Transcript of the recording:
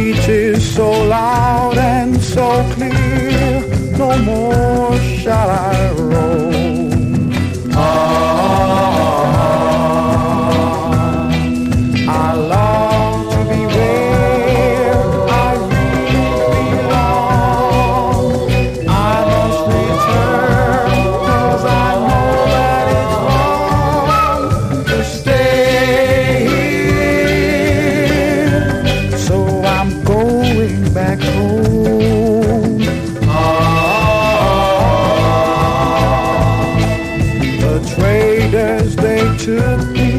speech is so loud and so clear, no more shall I roam. I long to be where I really belong. I must return, 'cause I know that it's wrong to stay here. So I'm going back home. The traders, they took me